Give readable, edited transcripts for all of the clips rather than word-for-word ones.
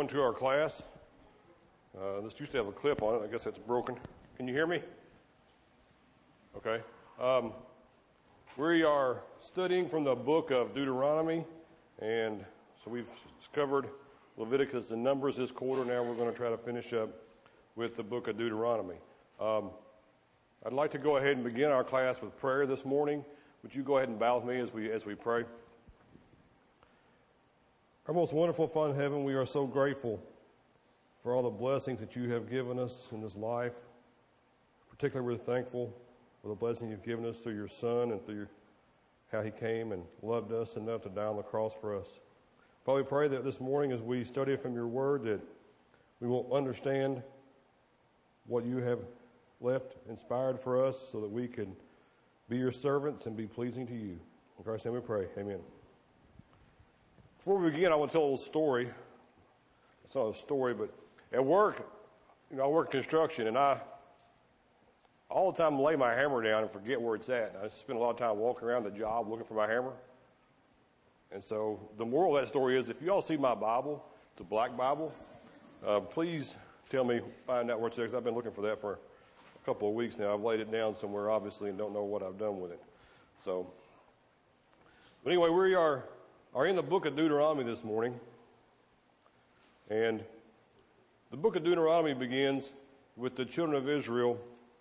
everyone to our class. This used to have a clip on it. I guess that's broken. Can you hear me? Okay. We are studying from the book of Deuteronomy, and so we've covered Leviticus and Numbers this quarter. Now we're going to try to finish up with the book of Deuteronomy. I'd like to go ahead and begin our class with prayer this morning. Would you go ahead and bow with me as we pray? Our most wonderful Father in heaven, we are so grateful for all the blessings that you have given us in this life. Particularly, we're thankful for the blessing you've given us through your Son and through how he came and loved us enough to die on the cross for us. Father, we pray that this morning as we study from your word that we will understand what you have left inspired for us so that we can be your servants and be pleasing to you. In Christ's name we pray. Amen. Before we begin, I want to tell a little story. It's not a story, but at work, I work construction, and I all the time lay my hammer down and forget where it's at. I spend a lot of time walking around the job looking for my hammer. And so the moral of that story is, if you all see my Bible, it's a black Bible, please tell me, find out where it's at, because I've been looking for that for a couple of weeks now. I've laid it down somewhere, obviously, and don't know what I've done with it. So, but anyway, we are in the book of Deuteronomy this morning. And the book of Deuteronomy begins with the children of Israel.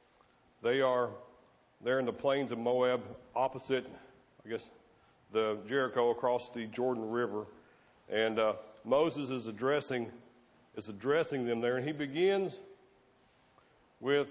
They're in the plains of Moab, opposite, I guess, the Jericho, across the Jordan River. And Moses is addressing them there. And he begins with,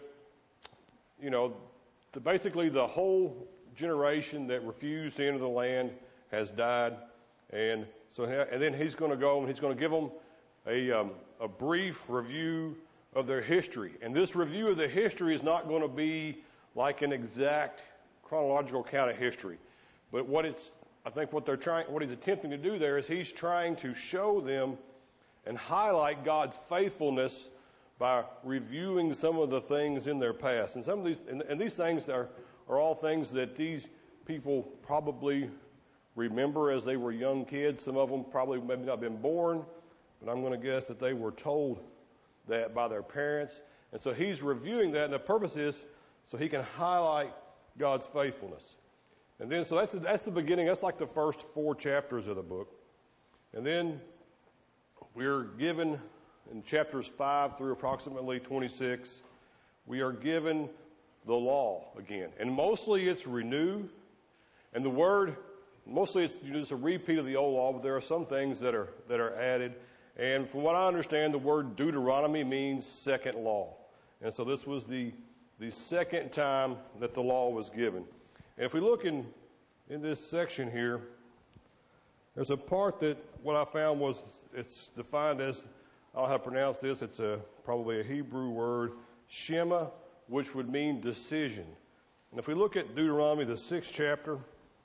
basically the whole generation that refused to enter the land has died. And then he's going to go and he's going to give them a brief review of their history. And this review of the history is not going to be like an exact chronological account of history. But what he's attempting to do there is he's trying to show them and highlight God's faithfulness by reviewing some of the things in their past. And some of these things are all things that these people probably remember as they were young kids. Some of them probably maybe not been born, but I'm going to guess that they were told that by their parents. And so he's reviewing that, and the purpose is so he can highlight God's faithfulness. And then, so that's the beginning. That's like the first 4 chapters of the book. And then we're given, in chapters 5 through approximately 26, we are given the law again. And mostly it's renew. And the word, mostly it's just a repeat of the old law, but there are some things that are added. And from what I understand, the word Deuteronomy means second law. And so this was the second time that the law was given. And if we look in this section here, there's a part that what I found was, it's defined as, I don't know how to pronounce this, it's probably a Hebrew word, Shema, which would mean decision. And if we look at Deuteronomy, the 6th chapter,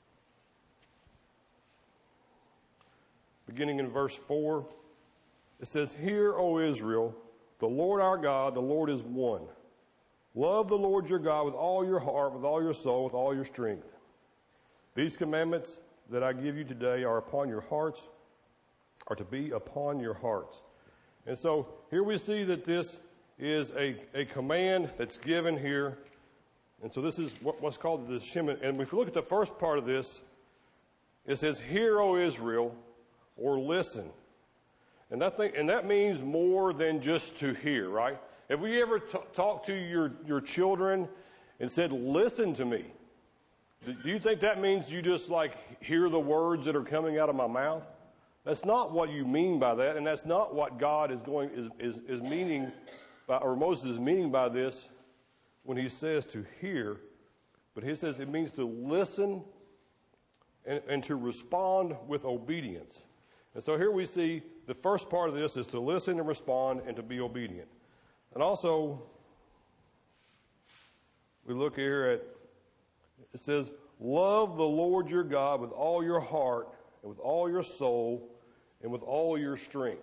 beginning in verse 4, it says, "Hear, O Israel, the Lord our God, the Lord is one. Love the Lord your God with all your heart, with all your soul, with all your strength. These commandments that I give you today are upon your hearts, are to be upon your hearts." And so here we see that this is a command that's given here. And so this is what's called the Shema. And if we look at the first part of this, it says, "Hear, O Israel," or listen. And that means more than just to hear, right? Have we ever talked to your children and said, "Listen to me"? Do you think that means you just hear the words that are coming out of my mouth? That's not what you mean by that, and that's not what God is meaning by, or Moses is meaning by this when he says to hear. But he says it means to listen and to respond with obedience. And so here we see the first part of this is to listen and respond and to be obedient. And also, we look here at, it says, "Love the Lord your God with all your heart and with all your soul and with all your strength."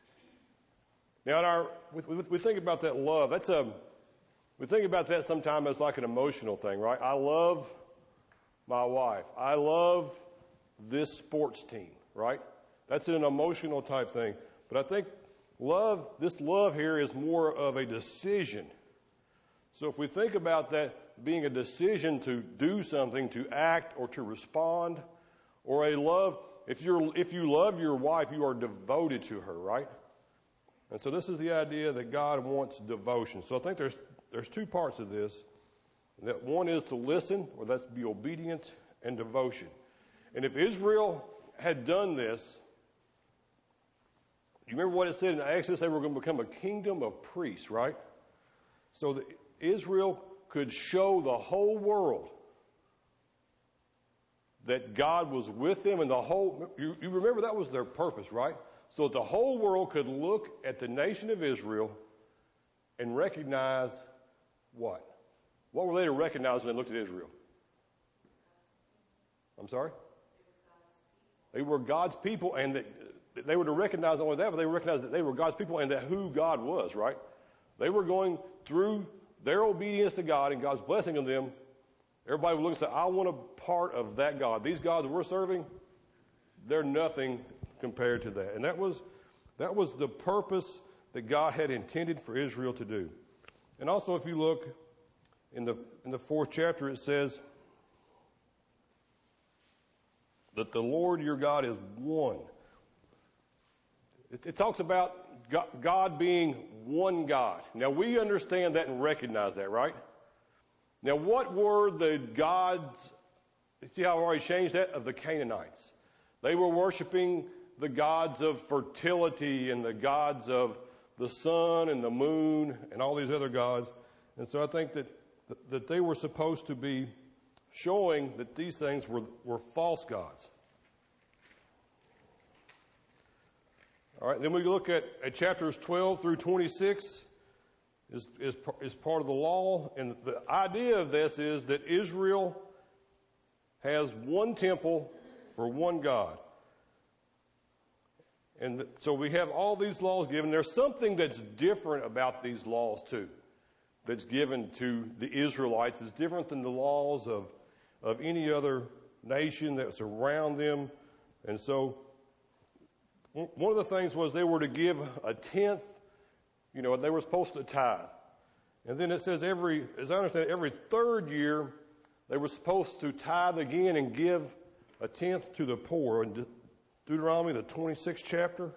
Now, we think about that love. We think about that sometimes as like an emotional thing, right? I love my wife. I love this sports team, right? That's an emotional type thing. But I think This love here is more of a decision. So if we think about that being a decision to do something, to act or to respond, or a love, if you love your wife, you are devoted to her, right? And so this is the idea that God wants devotion. So I think there's two parts of this. That one is to listen, or that's be obedience and devotion. And if Israel had done this, you remember what it said in Exodus? They were going to become a kingdom of priests, right? So that Israel could show the whole world that God was with them, and you remember that was their purpose, right? So that the whole world could look at the nation of Israel and recognize what? What were they to recognize when they looked at Israel? I'm sorry? They were God's people, and they were to recognize not only that, but they recognized that they were God's people and that who God was, right? They were going through their obedience to God and God's blessing on them. Everybody would look and say, I want a part of that God. These gods we're serving, they're nothing compared to that. And that was the purpose that God had intended for Israel to do. And also, if you look in the 4th chapter, it says that the Lord your God is one. It talks about God being one God. Now, we understand that and recognize that, right? Now, what were the gods? See how I've already changed that? Of the Canaanites. They were worshiping the gods of fertility and the gods of the sun and the moon and all these other gods. And so I think that they were supposed to be showing that these things were false gods. All right, then we look at chapters 12 through 26 is part of the law. And the idea of this is that Israel has one temple for one God. And so we have all these laws given. There's something that's different about these laws too, that's given to the Israelites. It's different than the laws of any other nation that's around them. And so one of the things was they were to give a tenth. You know, they were supposed to tithe. And then it says as I understand, every 3rd year, they were supposed to tithe again and give a tenth to the poor. In Deuteronomy, the 26th chapter,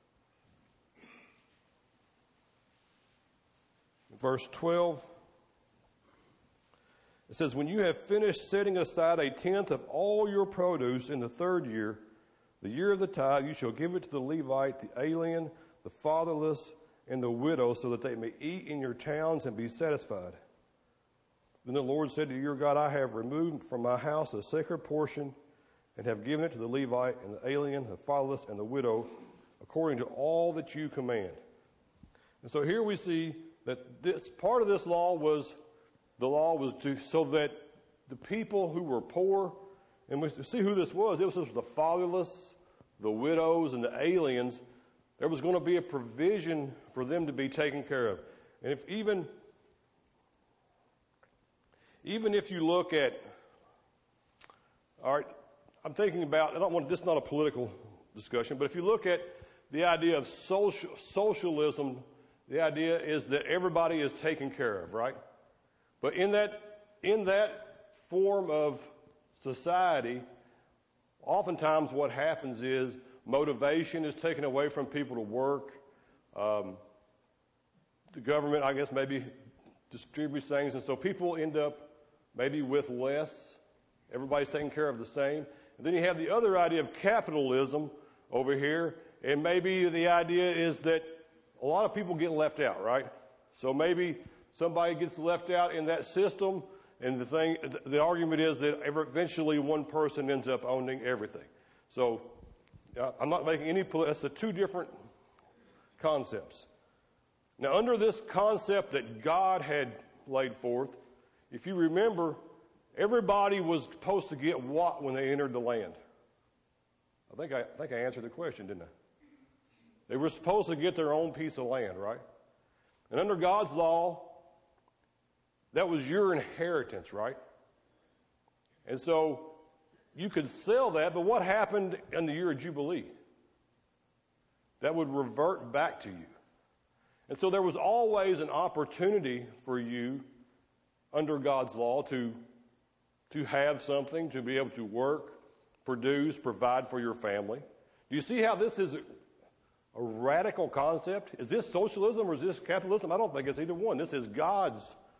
verse 12, it says, when you have finished setting aside a tenth of all your produce in the 3rd year, the year of the tithe, you shall give it to the Levite, the alien, the fatherless, and the widow, so that they may eat in your towns and be satisfied. Then the Lord said to your God, I have removed from my house a sacred portion and have given it to the Levite and the alien, the fatherless, and the widow, according to all that you command. And so here we see that this part of this law was so that the people who were poor, and we see who this was. It was the fatherless, the widows, and the aliens. There was going to be a provision for them to be taken care of. And if even if you look at, all right, I'm thinking about, this is not a political discussion, but if you look at the idea of socialism, the idea is that everybody is taken care of, right? But in that form of society, oftentimes what happens is motivation is taken away from people to work. The government, I guess, maybe distributes things, and so people end up maybe with less. Everybody's taking care of the same. And then you have the other idea of capitalism over here, and maybe the idea is that a lot of people get left out, right? So maybe somebody gets left out in that system, and the argument is that eventually one person ends up owning everything. So I'm not making any, that's the two different concepts. Now, under this concept that God had laid forth, if you remember, everybody was supposed to get what when they entered the land? I think I answered the question, didn't I? They were supposed to get their own piece of land, right? And under God's law, that was your inheritance, right? And so you could sell that, but what happened in the year of Jubilee? that would revert back to you. And so there was always an opportunity for you under God's law to have something, to be able to work, produce, provide for your family. Do you see how this is a radical concept? Is this socialism or is this capitalism? I don't think it's either one. This is God's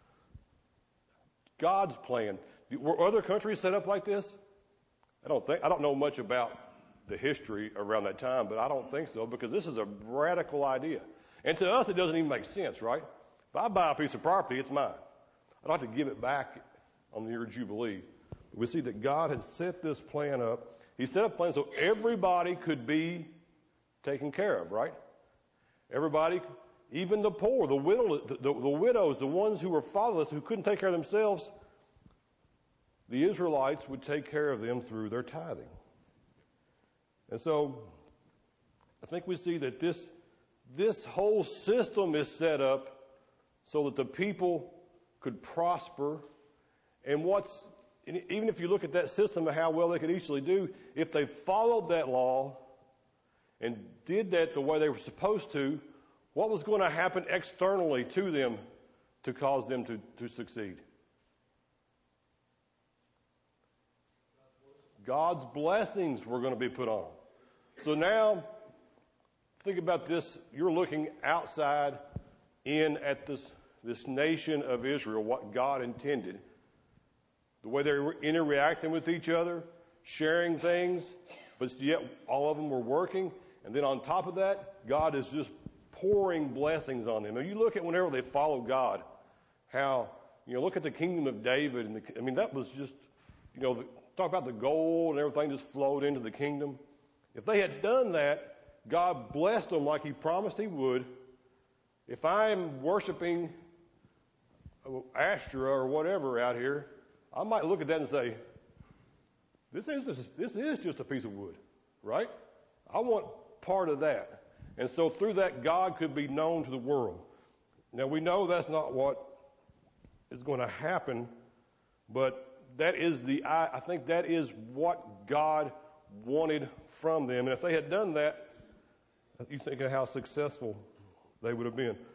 plan. Were other countries set up like this? I don't know much about the history around that time, but I don't think so, because this is a radical idea. And to us, it doesn't even make sense, right? If I buy a piece of property, it's mine. I'd like to give it back on the year of Jubilee. But we see that God had set this plan up. He set up a plan so everybody could be taken care of, right? Everybody, even the poor, the widows, the ones who were fatherless, who couldn't take care of themselves, the Israelites would take care of them through their tithing. And so I think we see that this whole system is set up so that the people could prosper. And even if you look at that system and how well they could easily do, if they followed that law and did that the way they were supposed to, what was going to happen externally to them to cause them to succeed? God's blessings were going to be put on. So now, think about this. You're looking outside in at this nation of Israel, what God intended. The way they were interacting with each other, sharing things, but yet all of them were working. And then on top of that, God is just pouring blessings on them. And you look at whenever they follow God, how, look at the kingdom of David. That was just, talk about the gold and everything just flowed into the kingdom. If they had done that, God blessed them like he promised he would. If I'm worshiping Asherah or whatever out here, I might look at that and say, this is just a piece of wood, right? I want part of that. And so through that, God could be known to the world. Now, we know that's not what is going to happen, but I think that is what God wanted from them. And if they had done that, you think of how successful they would have been.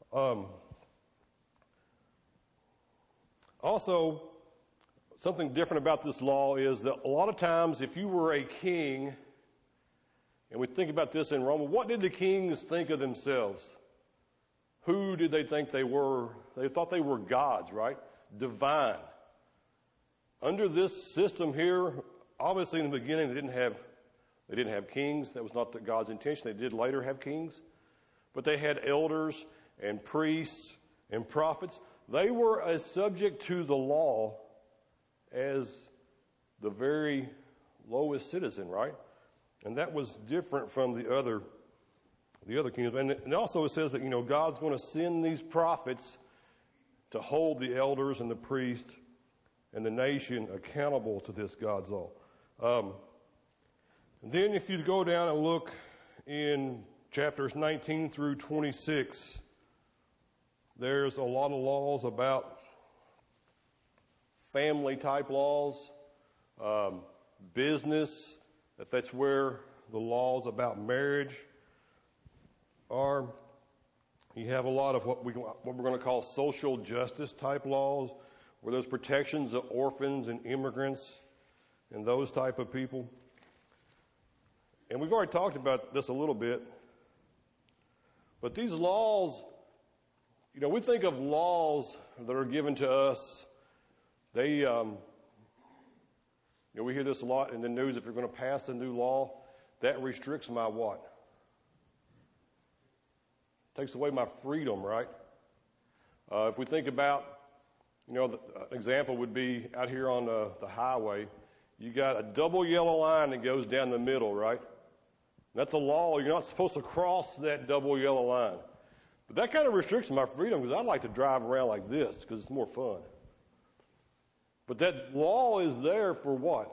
Also, something different about this law is that a lot of times if you were a king, and we think about this in Rome, what did the kings think of themselves? Who did they think they were? They thought they were gods, right? Divine. Under this system here, obviously in the beginning they didn't have kings. That was not God's intention. They did later have kings. But they had elders and priests and prophets. They were as subject to the law as the very lowest citizen, right? And that was different from the other kingdoms. And also it says that, God's going to send these prophets to hold the elders and the priests and the nation accountable to this God's law. Then if you go down and look in chapters 19 through 26, there's a lot of laws about family-type laws, business, that's where the laws about marriage are. You have a lot of what we're going to call social justice-type laws, where there's protections of orphans and immigrants and those type of people. And we've already talked about this a little bit. But these laws, we think of laws that are given to us. We hear this a lot in the news. If you're going to pass a new law, that restricts my what? Takes away my freedom, right? If we think about, an example would be out here on the highway. You got a double yellow line that goes down the middle, right? That's a law. You're not supposed to cross that double yellow line. But that kind of restricts my freedom, because I like to drive around like this because it's more fun. But that law is there for what?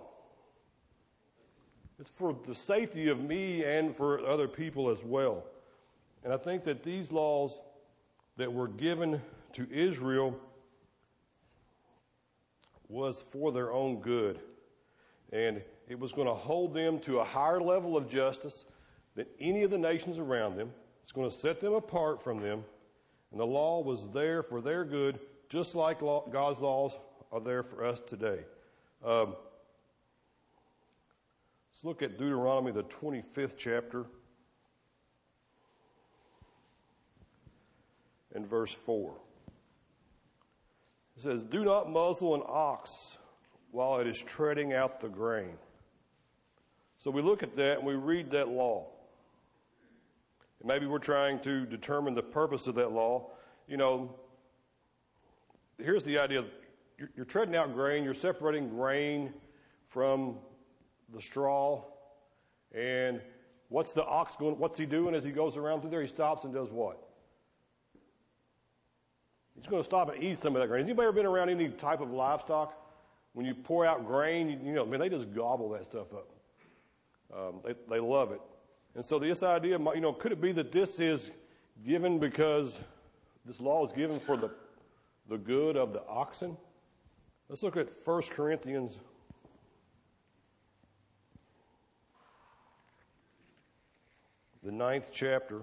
It's for the safety of me and for other people as well. And I think that these laws that were given to Israel was for their own good. And it was going to hold them to a higher level of justice. than any of the nations around them. It's going to set them apart from them. And the law was there for their good, just like God's laws are there for us today. Let's look at Deuteronomy, the 25th chapter, and verse 4. It says, "Do not muzzle an ox while it is treading out the grain." So we look at that and we read that law. And maybe we're trying to determine the purpose of that law. You know, here's the idea. You're treading out grain. You're separating grain from the straw. And what's the ox going? What's he doing as he goes around through there? He stops and does what? He's going to stop and eat some of that grain. Has anybody ever been around any type of livestock? When you pour out grain, you know, man, they just gobble that stuff up. They love it. And so this idea, you know, could it be that this is given because this law is given for the good of the oxen? Let's look at 1 Corinthians the 9th chapter.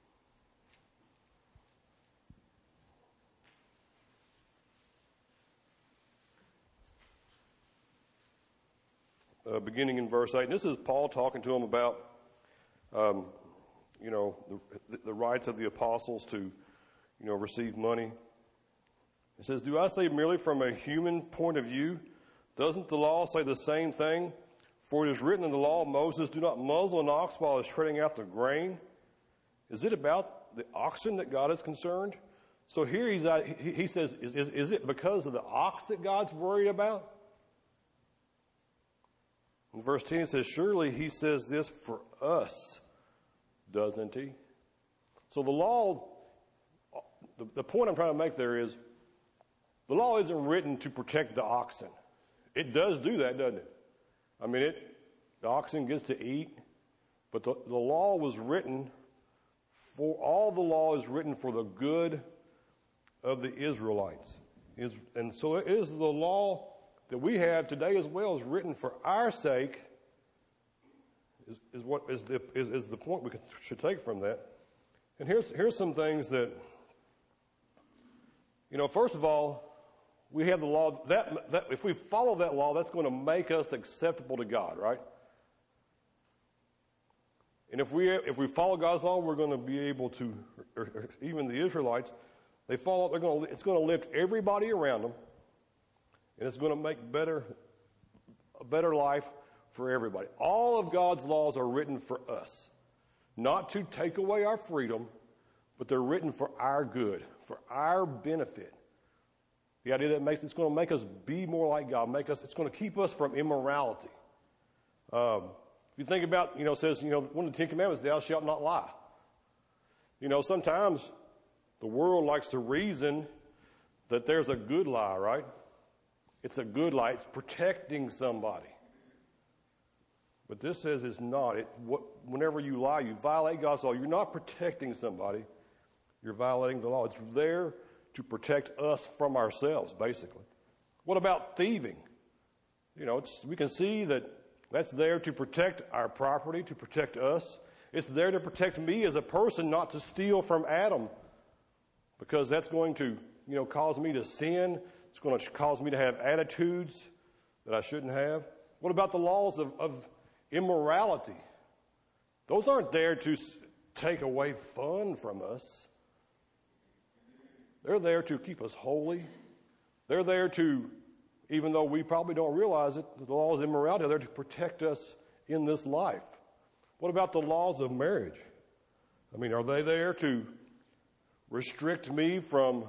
Beginning in verse 8. And this is Paul talking to them about, you know, the rights of the apostles to, you know, receive money. It says, "Do I say merely from a human point of view? Doesn't the law say the same thing? For it is written in the law of Moses, do not muzzle an ox while it is treading out the grain. Is it about the oxen that God is concerned?" So here he says, is it because of the ox that God's worried about? In verse 10 it says, "Surely he says this for us, doesn't he?" So the law, the point I'm trying to make there is, the law isn't written to protect the oxen. It does do that, doesn't it? I mean, the oxen gets to eat, but the law was written all the law is written for the good of the Israelites. And so it is the law that we have today as well is written for our sake, is the point we should take from that. And here's some things that, you know, first of all, we have the law that if we follow that law, that's going to make us acceptable to God, right? And if we follow God's law, we're going to be able to, or even the Israelites, it's going to lift everybody around them. And it's going to make a better life for everybody. All of God's laws are written for us, not to take away our freedom, but they're written for our good, for our benefit. The idea that it's going to make us be more like God, it's going to keep us from immorality. If you think about, you know, it says, you know, one of the 10 Commandments, thou shalt not lie. You know, sometimes the world likes to reason that there's a good lie, right? It's a good lie. It's protecting somebody. But this says it's not. Whenever you lie, you violate God's law. You're not protecting somebody. You're violating the law. It's there to protect us from ourselves, basically. What about thieving? You know, we can see that's there to protect our property, to protect us. It's there to protect me as a person, not to steal from Adam, because that's going to, you know, cause me to sin. It's going to cause me to have attitudes that I shouldn't have. What about the laws of immorality? Those aren't there to take away fun from us. They're there to keep us holy. They're there to, even though we probably don't realize it, the laws of immorality are there to protect us in this life. What about the laws of marriage? I mean, are they there to restrict me from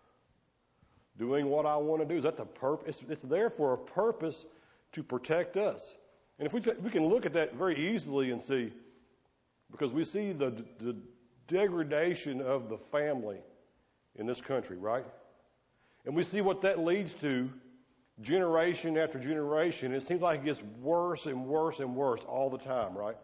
doing what I want to do? Is that the purpose? It's there for a purpose to protect us. And if we can look at that very easily and see, because we see the degradation of the family in this country, right? And we see what that leads to generation after generation. It seems like it gets worse and worse and worse all the time, right?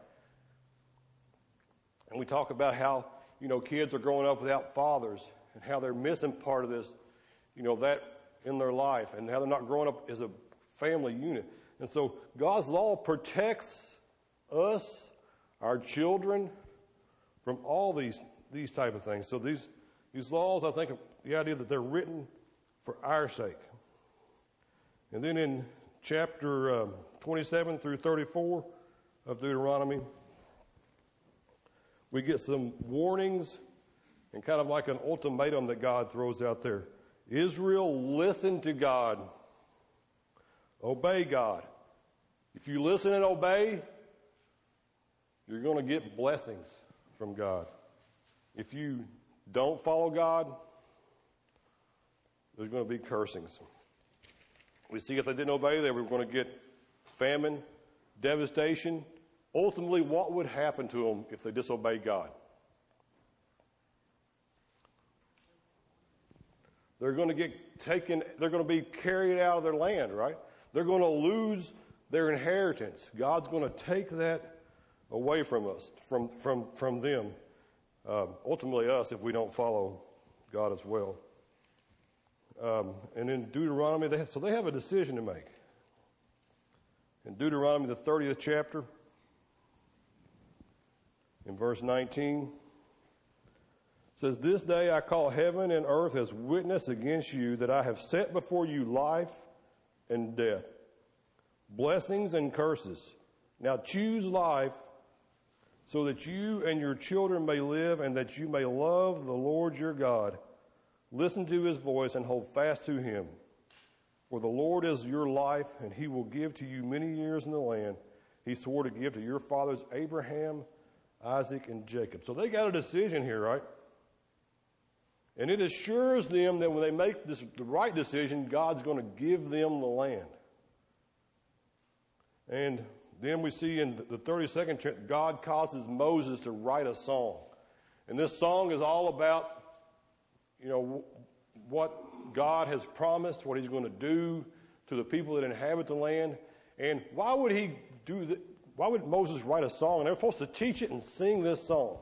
And we talk about how, you know, kids are growing up without fathers and how they're missing part of this, you know, that in their life, and how they're not growing up as a family unit. And so God's law protects us, our children, from all these type of things. So these laws, I think, of the idea that they're written for our sake. And then in chapter 27 through 34 of Deuteronomy, we get some warnings and kind of like an ultimatum that God throws out there. Israel, listen to God. Obey God. If you listen and obey, you're going to get blessings from God. If you don't follow God, there's going to be cursings. We see if they didn't obey, they were going to get famine, devastation. Ultimately, what would happen to them if they disobeyed God? They're going to get taken, they're going to be carried out of their land, right? They're going to lose their inheritance. God's going to take that away from us, from them. Ultimately us, if we don't follow God as well. And in Deuteronomy, they have a decision to make. In Deuteronomy, the 30th chapter, in verse 19, it says, "This day I call heaven and earth as witness against you that I have set before you life and death, blessings and curses. Now choose life so that you and your children may live and that you may love the Lord your God. Listen to his voice and hold fast to him. For the Lord is your life, and he will give to you many years in the land he swore to give to your fathers Abraham, Isaac, and Jacob." So they got a decision here, right? And it assures them that when they make the right decision, God's going to give them the land. And then we see in the 32nd chapter, God causes Moses to write a song. And this song is all about, what God has promised, what he's going to do to the people that inhabit the land. And why would he do that? Why would Moses write a song? And they're supposed to teach it and sing this song.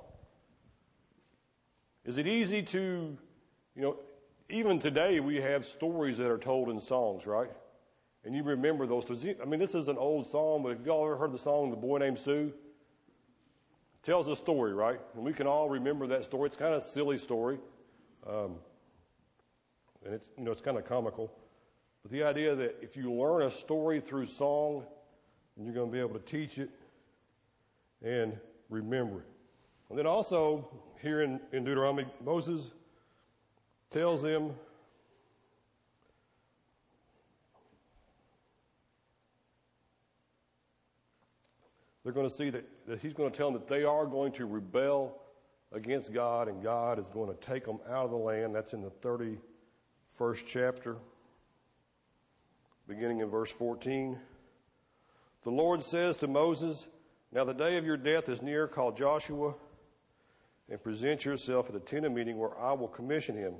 Is it easy to, even today we have stories that are told in songs, right? And you remember those. I mean, this is an old song, but have you all ever heard the song, The Boy Named Sue? It tells a story, right? And we can all remember that story. It's kind of a silly story. And it's kind of comical. But the idea that if you learn a story through song, you're going to be able to teach it and remember it. And then also, here in Deuteronomy, Moses tells them they're going to see that he's going to tell them that they are going to rebel against God, and God is going to take them out of the land. That's in the 31st chapter, beginning in verse 14. "The Lord says to Moses, 'Now the day of your death is near. Call Joshua and present yourself at the tent of meeting where I will commission him.'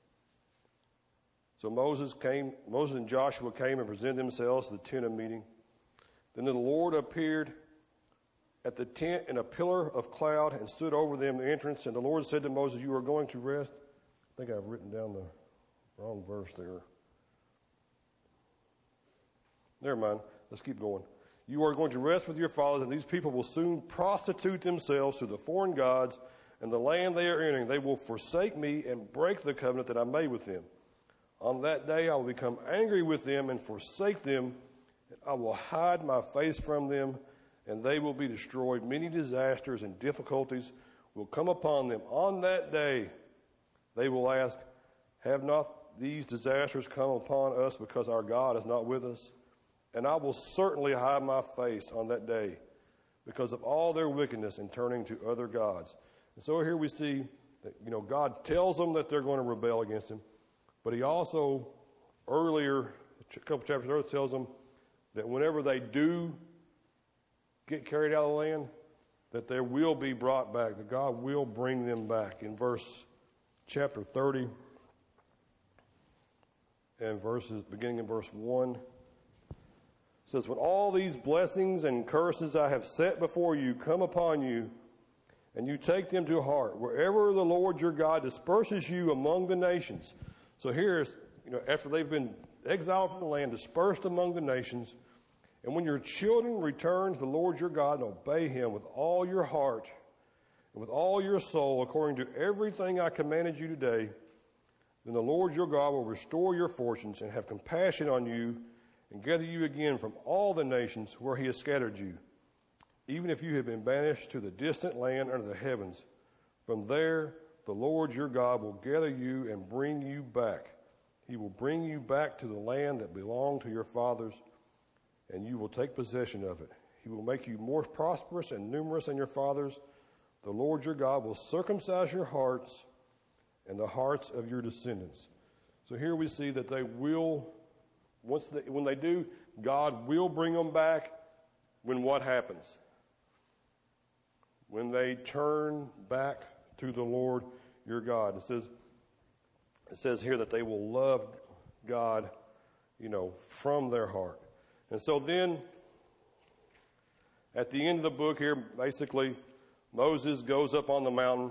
So Moses and Joshua came and presented themselves to the tent of meeting. Then the Lord appeared at the tent in a pillar of cloud and stood over them the entrance. And the Lord said to Moses, 'You are going to rest.'" I think I've written down the wrong verse there. Never mind. Let's keep going. "You are going to rest with your fathers, and these people will soon prostitute themselves to the foreign gods and the land they are entering. They will forsake me and break the covenant that I made with them. On that day I will become angry with them and forsake them, and I will hide my face from them, and they will be destroyed. Many disasters and difficulties will come upon them. On that day they will ask, 'Have not these disasters come upon us because our God is not with us?' And I will certainly hide my face on that day because of all their wickedness in turning to other gods." And so here we see that, God tells them that they're going to rebel against him. But he also, earlier, a couple chapters earlier, tells them that whenever they do get carried out of the land, that they will be brought back, that God will bring them back. In chapter 30, and beginning in verse 1, it says, "When all these blessings and curses I have set before you come upon you, and you take them to heart, wherever the Lord your God disperses you among the nations." So here's, after they've been exiled from the land, dispersed among the nations, And when your children return to the Lord your God and obey him with all your heart and with all your soul, according to everything I commanded you today, then the Lord your God will restore your fortunes and have compassion on you and gather you again from all the nations where he has scattered you, even if you have been banished to the distant land under the heavens. From there, the Lord your God will gather you and bring you back. He will bring you back to the land that belonged to your fathers, and you will take possession of it. He will make you more prosperous and numerous than your fathers. The Lord your God will circumcise your hearts and the hearts of your descendants. So here we see that they will, when they do, God will bring them back when what happens? When they turn back to the Lord your God. It says here that they will love God, from their heart. And so then, at the end of the book here, basically, Moses goes up on the mountain,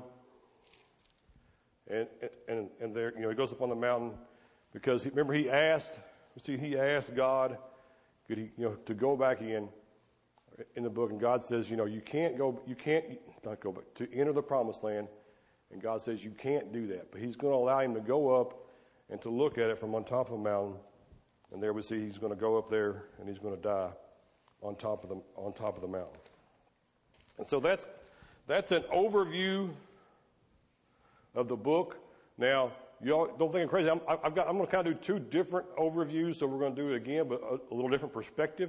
and there, he goes up on the mountain because remember he asked God, could he, to go back in the book, and God says, to enter the promised land, and God says you can't do that, but He's going to allow him to go up and to look at it from on top of the mountain, and there we see he's going to go up there and he's going to die on top of the mountain. And so that's an overview of the book. Now, y'all don't think I'm crazy. I'm going to kind of do two different overviews, so we're going to do it again, but a little different perspective.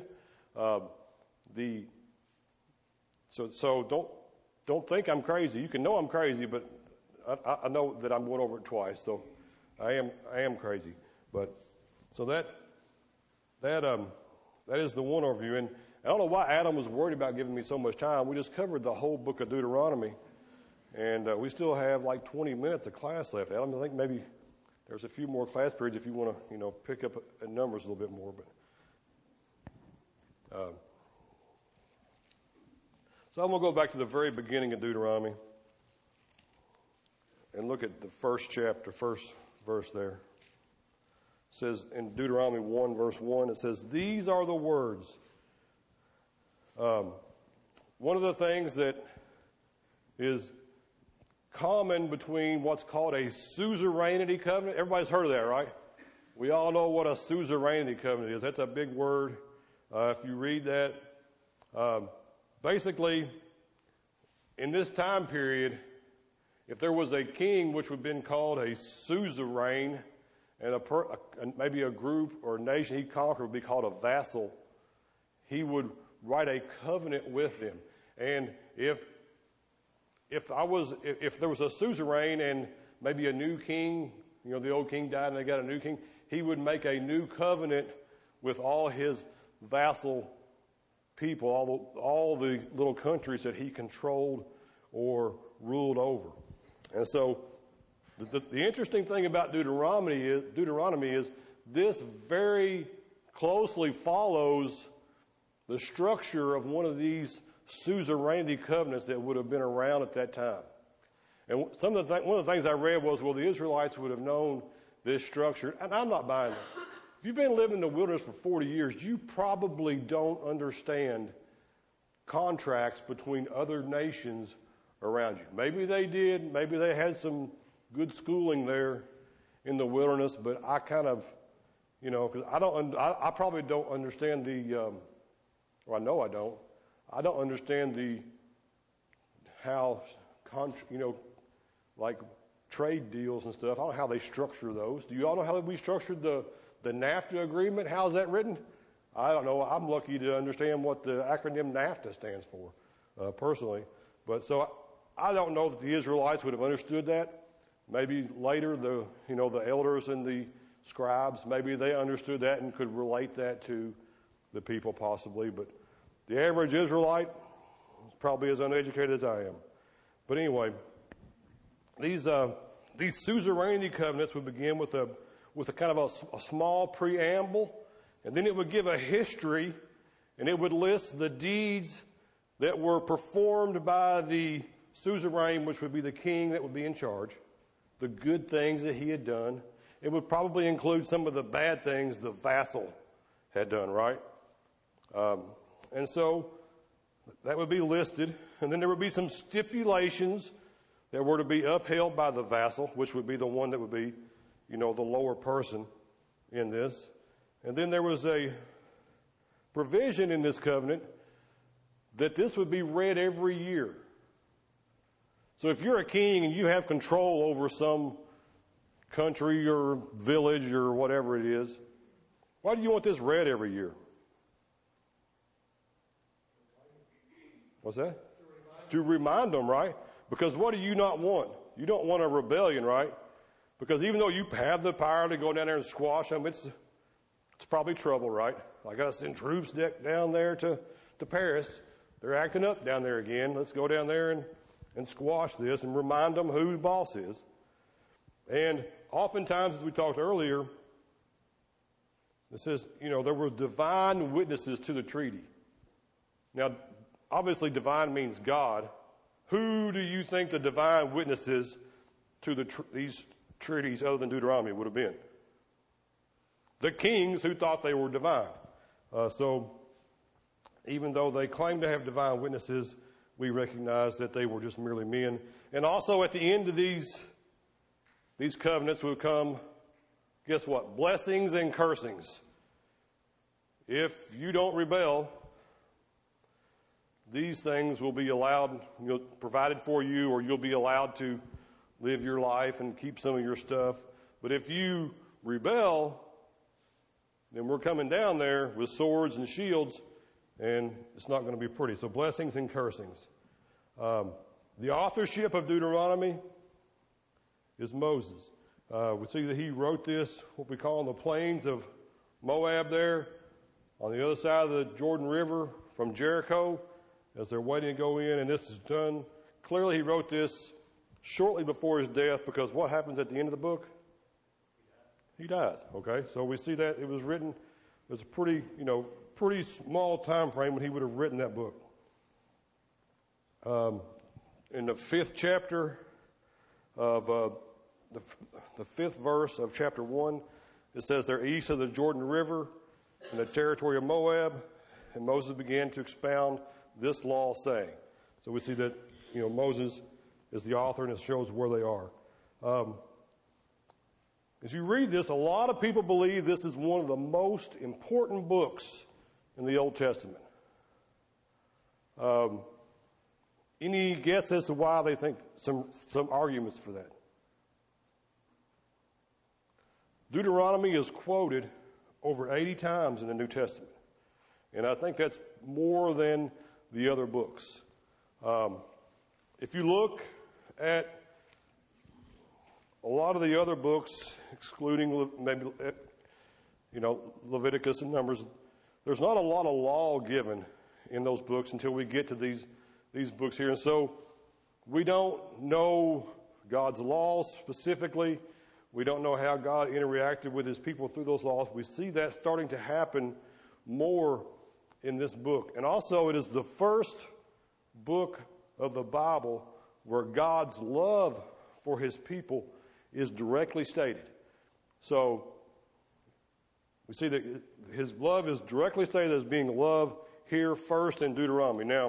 So don't think I'm crazy. You can know I'm crazy, but I know that I'm going over it twice, so I am crazy. But so that is the one overview, and I don't know why Adam was worried about giving me so much time. We just covered the whole book of Deuteronomy, and we still have like 20 minutes of class left. Adam, I think maybe there's a few more class periods if you want to, pick up numbers a little bit more. But so I'm going to go back to the very beginning of Deuteronomy and look at the first chapter, first verse there. It says in Deuteronomy 1, verse 1, it says, "These are the words." One of the things that is common between what's called a suzerainty covenant, everybody's heard of that, right? We all know what a suzerainty covenant is. That's a big word. If you read that, basically, in this time period, if there was a king which would have been called a suzerain, and maybe a group or a nation he conquered would be called a vassal, he would write a covenant with them. And if there was a suzerain and maybe a new king, the old king died and they got a new king, he would make a new covenant with all his vassal people, all the little countries that he controlled or ruled over. And so the interesting thing about Deuteronomy is this very closely follows the structure of one of these suzerainty covenants that would have been around at that time. And one of the things I read was, well, the Israelites would have known this structure, and I'm not buying that. If you've been living in the wilderness for 40 years, you probably don't understand contracts between other nations around you. Maybe they did. Maybe they had some good schooling there in the wilderness, but I kind of, because I probably don't understand I know I don't. I don't understand how like trade deals and stuff. I don't know how they structure those. Do you all know how we structured the NAFTA agreement? How's that written? I don't know. I'm lucky to understand what the acronym NAFTA stands for, personally. But so I don't know that the Israelites would have understood that. Maybe later the elders and the scribes, maybe they understood that and could relate that to the people possibly. But the average Israelite is probably as uneducated as I am. But anyway, these suzerainty covenants would begin with a kind of a small preamble, and then it would give a history, and it would list the deeds that were performed by the suzerain, which would be the king that would be in charge, the good things that he had done. It would probably include some of the bad things the vassal had done, right? And so that would be listed. And then there would be some stipulations that were to be upheld by the vassal, which would be the one that would be, the lower person in this. And then there was a provision in this covenant that this would be read every year. So if you're a king and you have control over some country or village or whatever it is, why do you want this read every year? What's that? To remind them, right? Because what do you not want? You don't want a rebellion, right? Because even though you have the power to go down there and squash them, it's probably trouble, right? I got to send troops down there to Paris. They're acting up down there again. Let's go down there and squash this and remind them who the boss is. And oftentimes, as we talked earlier, it says, there were divine witnesses to the treaty. Now, obviously, divine means God. Who do you think the divine witnesses to these treaties other than Deuteronomy would have been? The kings who thought they were divine. So even though they claimed to have divine witnesses, we recognize that they were just merely men. And also at the end of these covenants would come, guess what? Blessings and cursings. If you don't rebel, these things will be allowed, provided for you, or you'll be allowed to live your life and keep some of your stuff. But if you rebel, then we're coming down there with swords and shields, and it's not going to be pretty. So blessings and cursings. The authorship of Deuteronomy is Moses. We see that he wrote this, what we call on the plains of Moab there, on the other side of the Jordan River from Jericho, as they're waiting to go in, and this is done. Clearly he wrote this shortly before his death, because what happens at the end of the book? He dies, okay? So we see that it was written, it was a pretty small time frame when he would have written that book. In the 5th chapter of the 5th verse of chapter 1, it says they're east of the Jordan River in the territory of Moab, and Moses began to expound this law, saying. So we see that, Moses is the author, and it shows where they are. As you read this, a lot of people believe this is one of the most important books in the Old Testament. Any guess as to why they think some arguments for that? Deuteronomy is quoted over 80 times in the New Testament. And I think that's more than the other books. If you look at a lot of the other books, excluding maybe, Leviticus and Numbers, there's not a lot of law given in those books until we get to these books here. And so we don't know God's laws specifically. We don't know how God interacted with his people through those laws. We see that starting to happen more in this book. And also it is the first book of the Bible where God's love for his people is directly stated. So we see that his love is directly stated as being love here first in Deuteronomy. Now,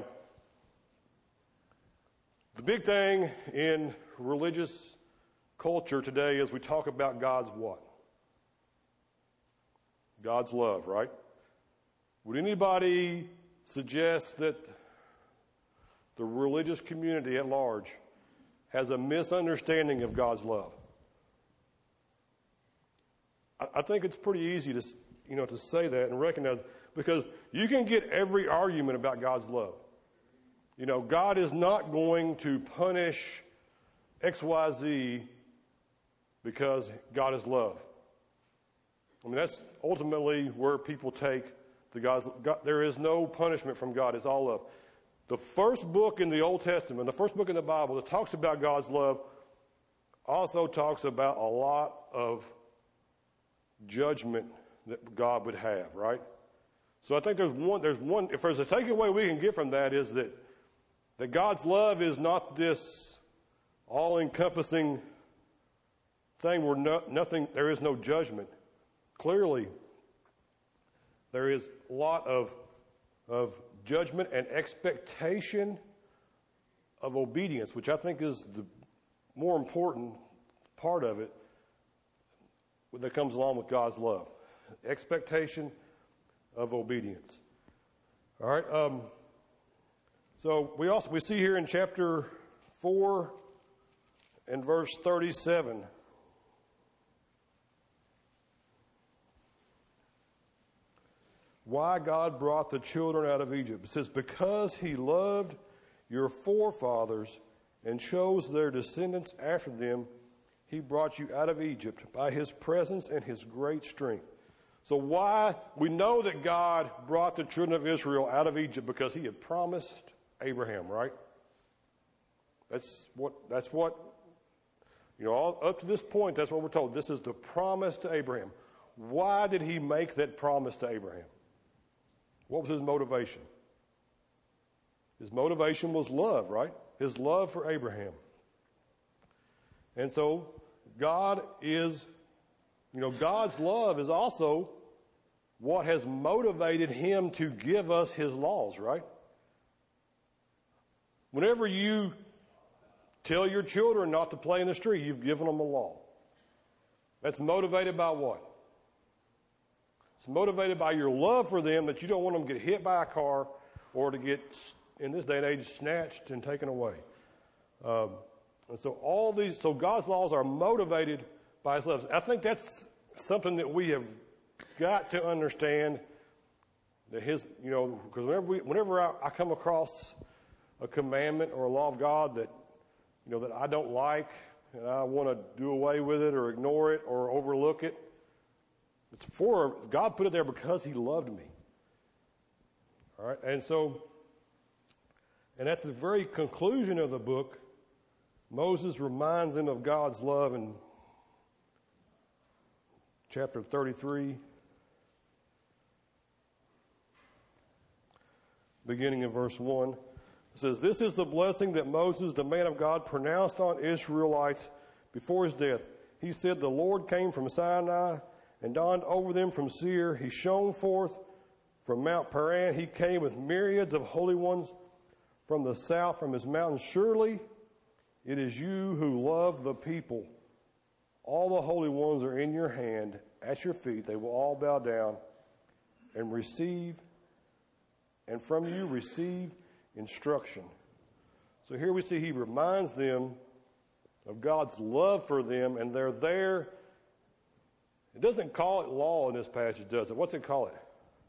the big thing in religious culture today is we talk about God's what? God's love, right? Would anybody suggest that the religious community at large has a misunderstanding of God's love? I think it's pretty easy to say that and recognize, because you can get every argument about God's love. God is not going to punish XYZ because God is love. I mean, that's ultimately where people take God. There is no punishment from God. It's all love. The first book in the Old Testament, the first book in the Bible that talks about God's love, also talks about a lot of judgment that God would have, right? So I think there's one, if there's a takeaway we can get from that, is that God's love is not this all-encompassing thing where there is no judgment. Clearly, there is a lot of of judgment and expectation of obedience, which I think is the more important part of it that comes along with God's love. Expectation of obedience. All right. So we see here in chapter 4 and verse 37. Why God brought the children out of Egypt. It says, because he loved your forefathers and chose their descendants after them, he brought you out of Egypt by his presence and his great strength. So why? We know that God brought the children of Israel out of Egypt because he had promised Abraham, right? That's what, all, up to this point, that's what we're told. This is the promise to Abraham. Why did he make that promise to Abraham? What was his motivation? His motivation was love, right? His love for Abraham. And so God is, God's love is also what has motivated him to give us his laws, right? Whenever you tell your children not to play in the street, you've given them a law. That's motivated by what? It's motivated by your love for them, that you don't want them to get hit by a car or to get, in this day and age, snatched and taken away. And so God's laws are motivated by his love. I think that's something that we have got to understand, that because whenever I come across a commandment or a law of God that I don't like and I want to do away with it or ignore it or overlook it, it's for God put it there because he loved me. All right, and at the very conclusion of the book, Moses reminds them of God's love in chapter 33, beginning in verse 1. It says, this is the blessing that Moses, the man of God, pronounced on Israelites before his death. He said, the Lord came from Sinai and dawned over them from Seir. He shone forth from Mount Paran. He came with myriads of holy ones from the south, from his mountains. Surely it is you who love the people. All the holy ones are in your hand, at your feet. They will all bow down and from you receive instruction. So here we see he reminds them of God's love for them, and they're there. It doesn't call it law in this passage, does it? What's it call it?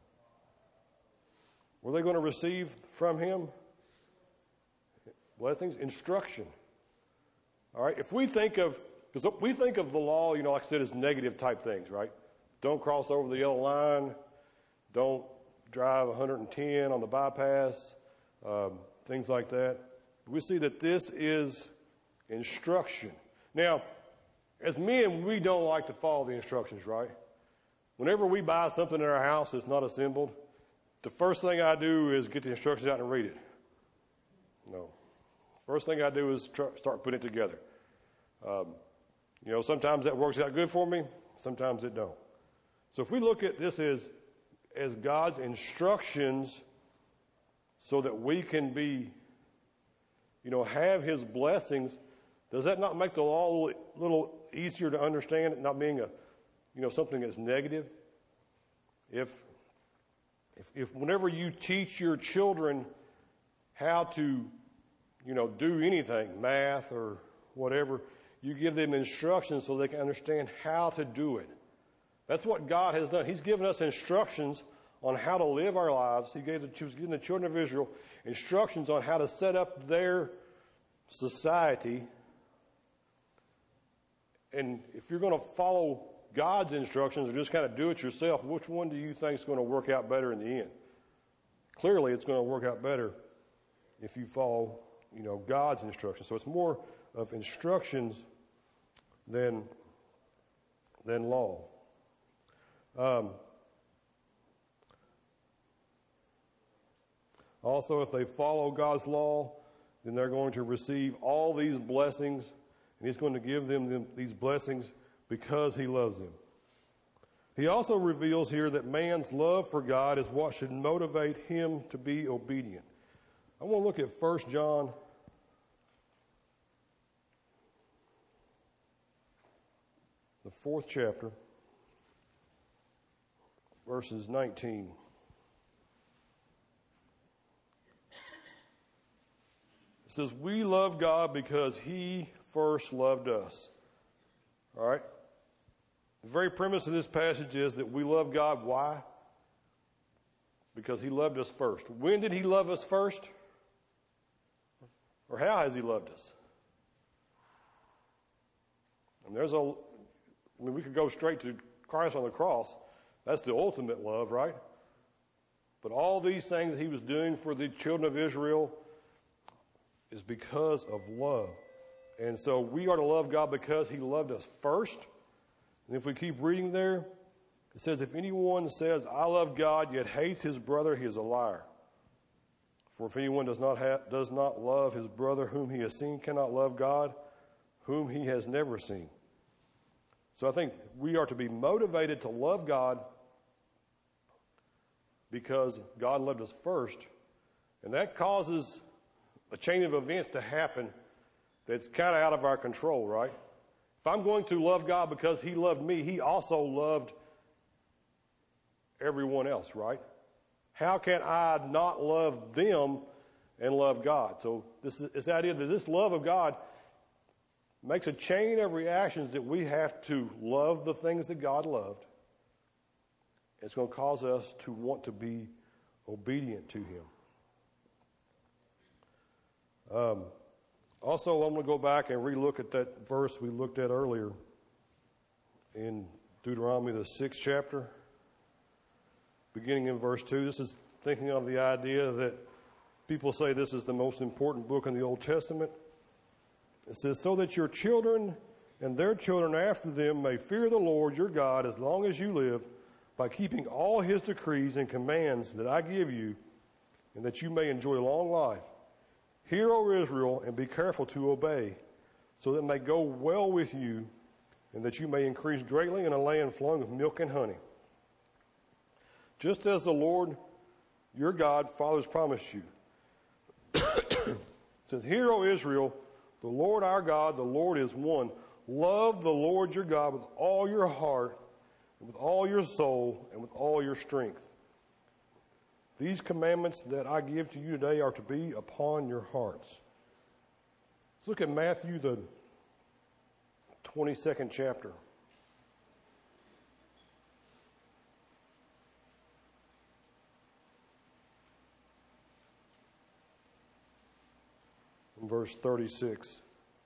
Were they going to receive from him blessings? Instruction. All right, because we think of the law, like I said, as negative type things, right? Don't cross over the yellow line. Don't drive 110 on the bypass. Things like that. We see that this is instruction. Now, as men, we don't like to follow the instructions, right? Whenever we buy something in our house that's not assembled, the first thing I do is get the instructions out and read it. No. First thing I do is start putting it together. Sometimes that works out good for me. Sometimes it don't. So if we look at this as God's instructions so that we can be, have his blessings, does that not make the law a little easier to understand, it not being something that's negative? If whenever you teach your children how to, do anything, math or whatever, you give them instructions so they can understand how to do it. That's what God has done. He's given us instructions on how to live our lives. He was giving the children of Israel instructions on how to set up their society. And if you're going to follow God's instructions or just kind of do it yourself, which one do you think is going to work out better in the end? Clearly, it's going to work out better if you follow, God's instructions. So it's more of instructions than law. Also, if they follow God's law, then they're going to receive all these blessings, and he's going to give them these blessings because he loves them. He also reveals here that man's love for God is what should motivate him to be obedient. I want to look at 1 John the 4th chapter, verses 19. It says, we love God because he first loved us. All right? The very premise of this passage is that we love God. Why? Because he loved us first. When did he love us first? Or how has he loved us? And we could go straight to Christ on the cross. That's the ultimate love, right? But all these things that he was doing for the children of Israel is because of love. And so we are to love God because he loved us first. And if we keep reading there, it says, if anyone says, I love God, yet hates his brother, he is a liar. For if anyone does not love his brother whom he has seen, cannot love God whom he has never seen. So I think we are to be motivated to love God because God loved us first. And that causes a chain of events to happen that's kind of out of our control, right? If I'm going to love God because he loved me, he also loved everyone else, right? How can I not love them and love God? So this idea that this love of God makes a chain of reactions that we have to love the things that God loved. It's going to cause us to want to be obedient to him. Also, I'm going to go back and relook at that verse we looked at earlier in Deuteronomy, the 6th chapter, beginning in verse 2. This is thinking of the idea that people say this is the most important book in the Old Testament. It says, so that your children and their children after them may fear the Lord your God as long as you live, by keeping all his decrees and commands that I give you, and that you may enjoy long life. Hear, O Israel, and be careful to obey, so that it may go well with you, and that you may increase greatly in a land flowing with milk and honey. Just as the Lord your God, fathers, promised you. It says, hear, O Israel, the Lord our God, the Lord is one. Love the Lord your God with all your heart, and with all your soul, and with all your strength. These commandments that I give to you today are to be upon your hearts. Let's look at Matthew, the 22nd chapter. Verse 36.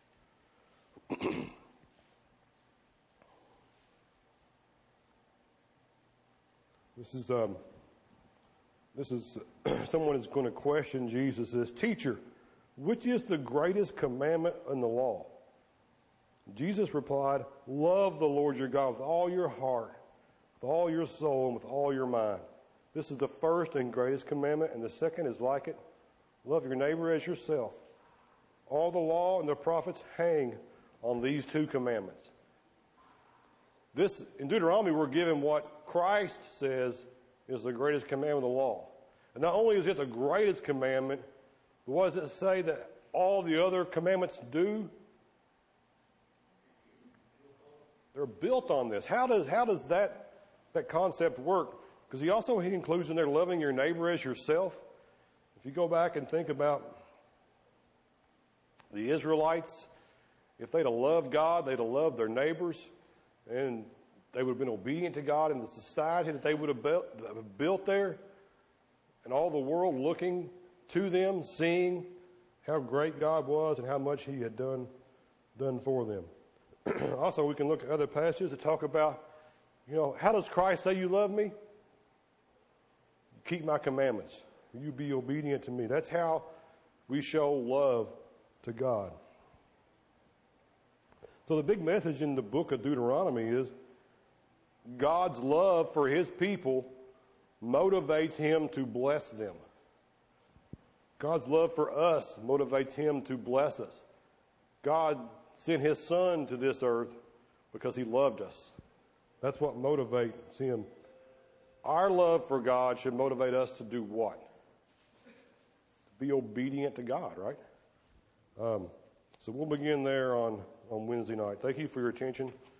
This is someone is going to question Jesus. Says, teacher, which is the greatest commandment in the law? Jesus replied, love the Lord your God with all your heart, with all your soul, and with all your mind. This is the first and greatest commandment, and the second is like it. Love your neighbor as yourself. All the law and the prophets hang on these two commandments. In Deuteronomy, we're given what Christ says is the greatest commandment of the law. And not only is it the greatest commandment, but what does it say that all the other commandments do? They're built on this. How does that concept work? Because he includes in there loving your neighbor as yourself. If you go back and think about the Israelites, if they'd have loved God, they'd have loved their neighbors, and they would have been obedient to God in the society that they would have built there, and all the world looking to them, seeing how great God was and how much he had done for them. Also, we can look at other passages that talk about, how does Christ say you love me? Keep my commandments. You be obedient to me. That's how we show love to God. So the big message in the book of Deuteronomy is God's love for his people motivates him to bless them. God's love for us motivates him to bless us. God sent his son to this earth because he loved us. That's what motivates him. Our love for God should motivate us to do what? To be obedient to God, right? So we'll begin there on Wednesday night. Thank you for your attention.